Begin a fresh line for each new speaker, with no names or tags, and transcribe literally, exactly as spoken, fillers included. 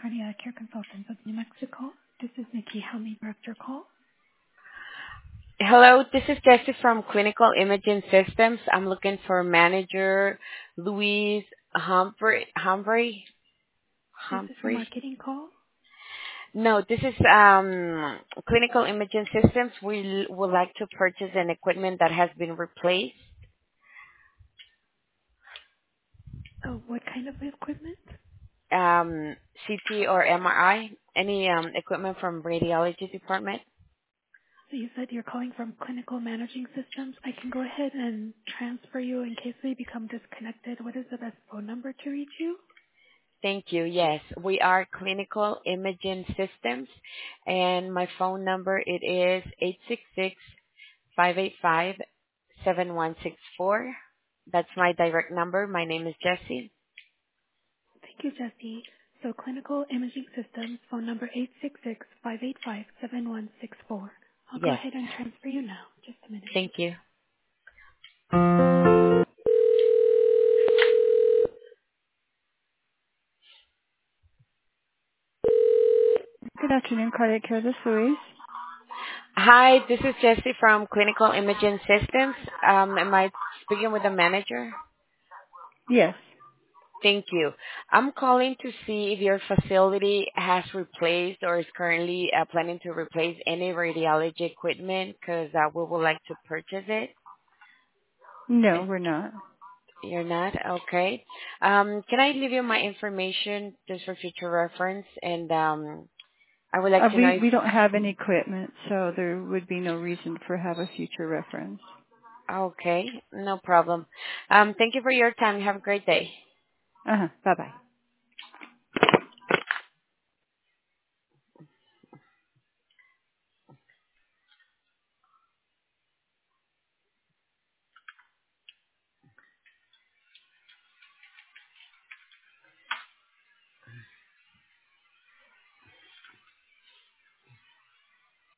Cardiac Care Consultants of New Mexico. This is Nikki. How may I direct your call?
Hello, this is Jessie from Clinical Imaging Systems. I'm looking for manager Louise Humphrey. Humphrey?
Is this a
Humphrey?
marketing call?
No, this is um, Clinical Imaging Systems. We l- would like to purchase an equipment that has been replaced.
Oh, what kind of equipment?
Um, C T or M R I? Any um, equipment from radiology department?
So you said you're calling from Clinical Managing Systems. I can go ahead and transfer you in case we become disconnected. What is the best phone number to reach you?
Thank you. Yes, we are Clinical Imaging Systems, and my phone number it is eight six six five eight five seven one six four. That's my direct number. My name is Jessie.
Thank you, Jesse. So Clinical Imaging Systems, phone number eight six six, five eight five, seven one six four. I'll go
Yes.
ahead and transfer you now. Just a minute.
Thank you.
Good afternoon, Cardiac Care. This is Louise.
Hi, this is Jessie from Clinical Imaging Systems. Um, am I speaking with the manager?
Yes.
Thank you. I'm calling to see if your facility has replaced or is currently uh, planning to replace any radiology equipment because uh, we would like to purchase it.
No,
Is
we're not.
You're not? Okay. Um, can I leave you my information just for future reference? And um, I would
Uh,
like to know
we
if...
we don't have any equipment, so there would be no reason for have a future reference.
Okay, no problem. Um, thank you for your time. Have a great day.
Uh huh. Bye bye.